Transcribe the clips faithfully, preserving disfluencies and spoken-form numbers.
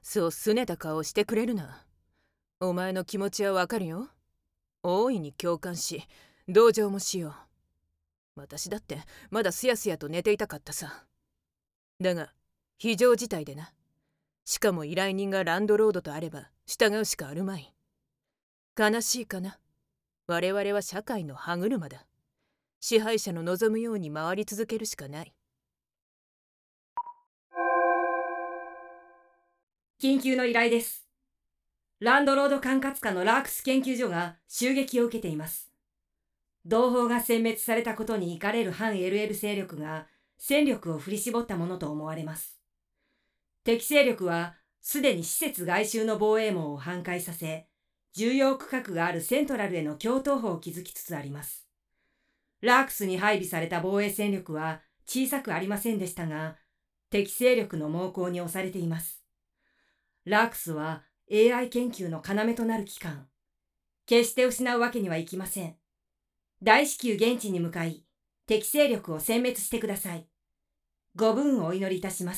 そう拗ねた顔してくれるな。お前の気持ちはわかるよ。大いに共感し同情もしよう。私だってまだすやすやと寝ていたかったさ。だが非常事態でな。しかも依頼人がランドロードとあれば従うしかあるまい。悲しいかな。我々は社会の歯車だ。支配者の望むように回り続けるしかない。 緊急の依頼です。ランドロード管轄下のラークス研究所が襲撃を受けています。同胞が殲滅されたことに怒れる反 エルエル 勢力が戦力を振り絞ったものと思われます。敵勢力はすでに施設外周の防衛網を半壊させ、重要区画があるセントラルへの橋頭保を築きつつあります。ラークスに配備された防衛戦力は小さくありませんでしたが、敵勢力の猛攻に押されています。ラークスは エーアイ 研究の要となる機関。決して失うわけにはいきません。大至急現地に向かい、敵勢力を殲滅してください。ご武運をお祈りいたします。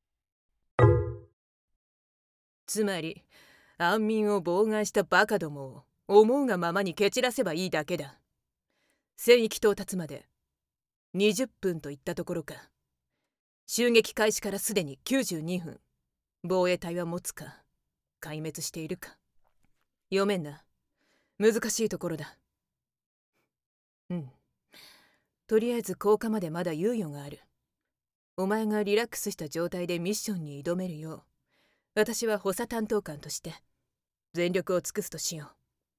つまり安眠を妨害したバカどもを思うがままに蹴散らせばいいだけだ。戦域到達までにじゅっぷんといったところか。襲撃開始からすでにきゅうじゅうにふん。防衛隊は持つか壊滅しているか読めんな。難しいところだ。うんとりあえず降下までまだ猶予がある。お前がリラックスした状態でミッションに挑めるよう私は補佐担当官として全力を尽くすとしよ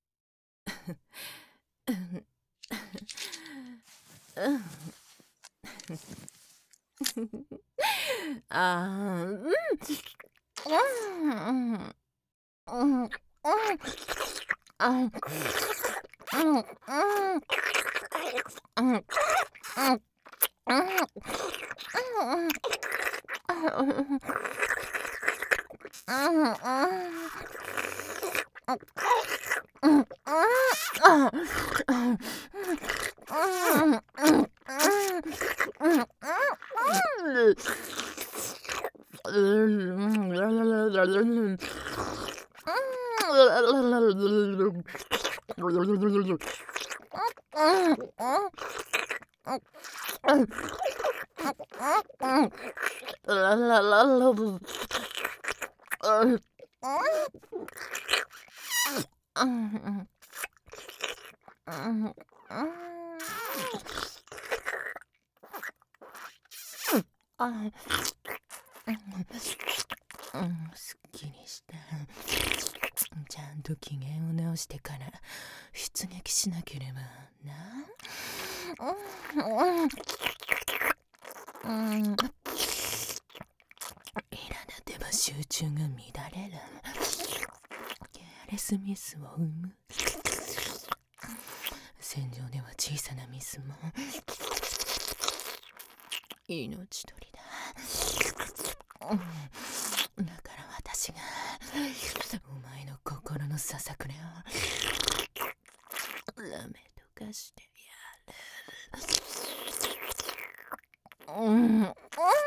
う。あーうんうんうんすっきりした。ちゃんと機嫌を直してから出撃しなければな。苛立てば集中が乱れる。ケアレスミスを生む。戦場では小さなミスも命取りだ。だから私がお前の心のささくれをラメとかしてやる。うんうん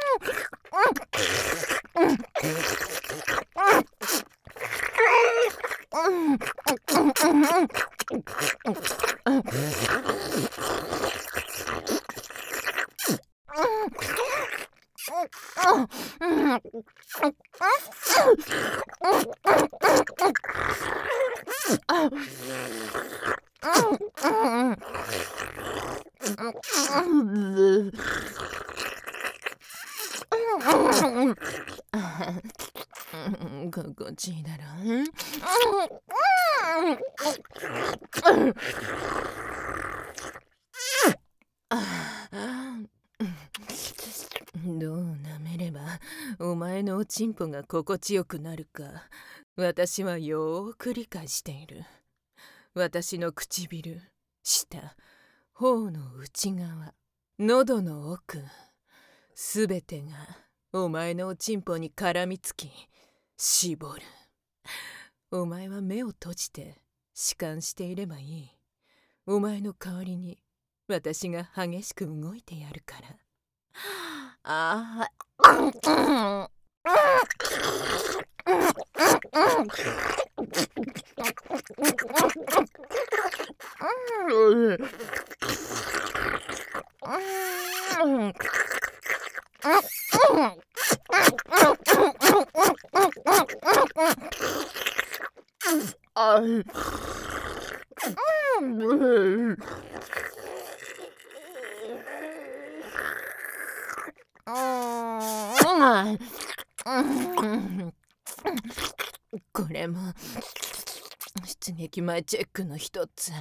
心地いいだろう。どう舐めればお前のおちんぽが心地よくなるか私はよーく理解している。私の唇、舌、頬の内側、喉の奥、すべてがお前のおちんぽに絡みつき絞る。お前は目を閉じて弛緩していればいい。お前の代わりに私が激しく動いてやるから。ああこれも出撃前チェックの一つ。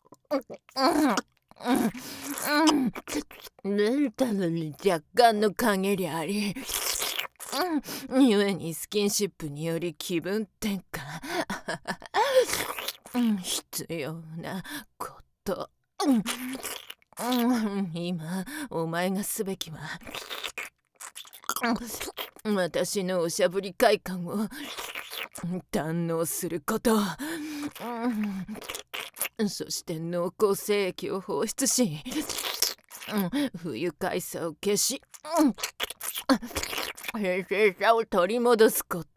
レンタルに若干の陰りあり、ゆえにスキンシップにより気分転換必要なこと。今お前がすべきは私のおしゃぶり快感を堪能すること。そして濃厚精液を放出し、不愉快さを消し、平静さを取り戻すこと。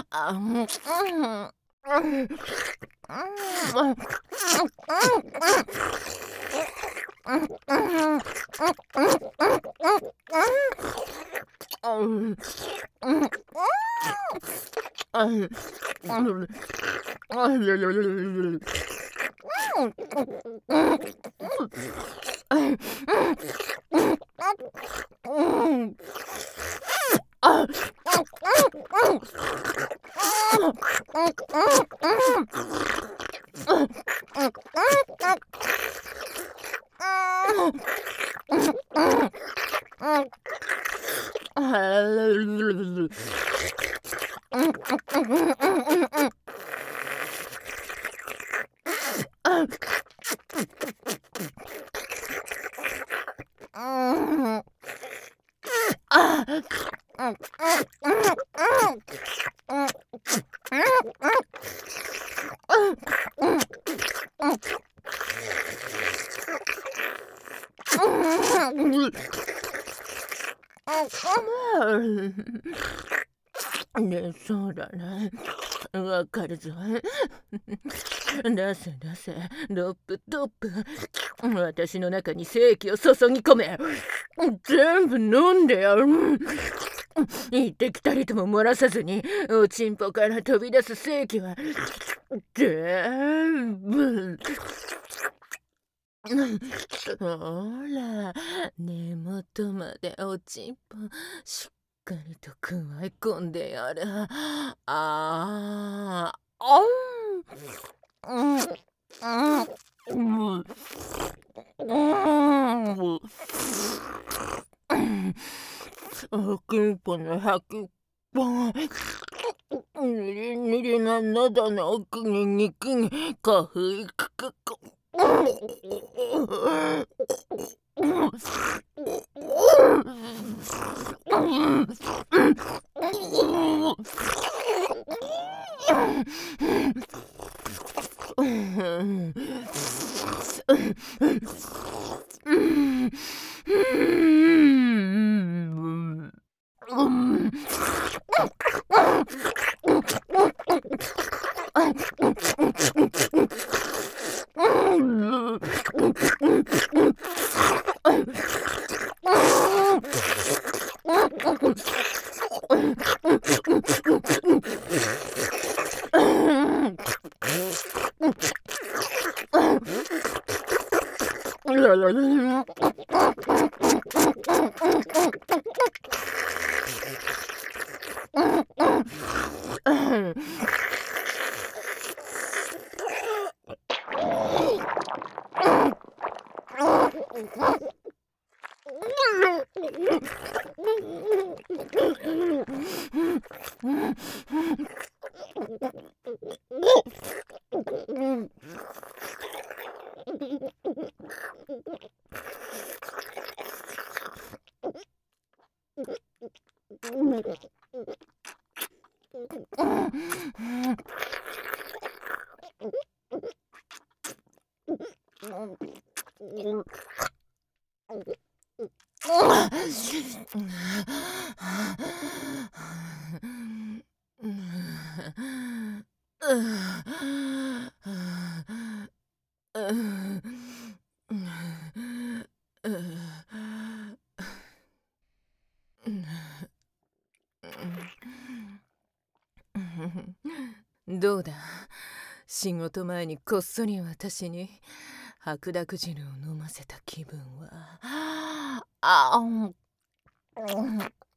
ね、そうだな。わかるぞ。出せ出せ、ドップドップ。私の中に精液を注ぎ込め。全部飲んでやる。一滴たりとも漏らさずに、おちんぽから飛び出す精液は全部。ほら、根元までおちんぽしっかりとくわえ込んでやる。ああ、あん、うん、うん、うん、おちんぽの先っぽ、ぬりぬりな喉の奥に肉にこふいくくく。 どうだ、仕事前にこっそり私に白濁汁を飲ませた気分は。あうんうんうん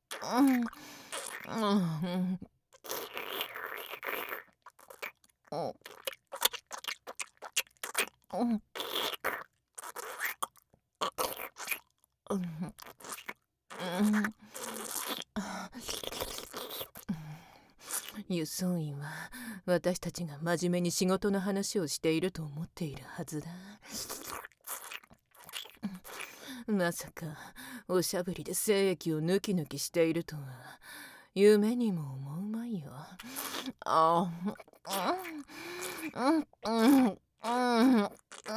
うんうん輸送員は私たちが真面目に仕事の話をしていると思っているはずだ。まさかおしゃぶりで精液を抜き抜きしているとは夢にも思うまいよ。あうんうんうんうん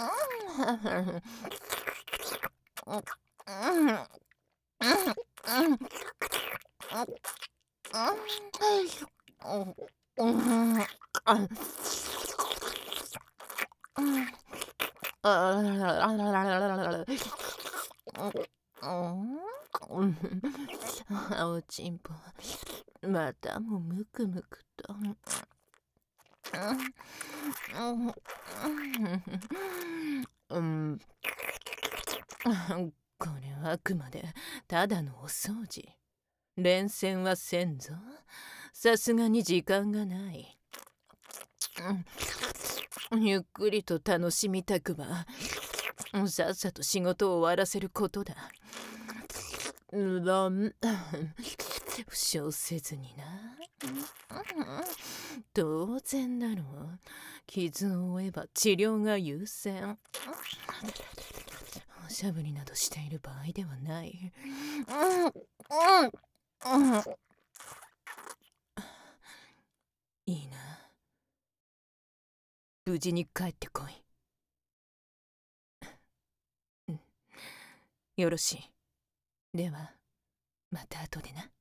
おちんぽまたもむくむくと。うん、これはあくまでただのお掃除。連戦はせんぞ。さすがに時間がない。ゆっくりと楽しみたくばさっさと仕事を終わらせることだ。負傷せずにな。当然だろう。傷を負えば治療が優先。おしゃぶりなどしている場合ではない。いいな。無事に帰ってこい。よろしい。ではまた後でな。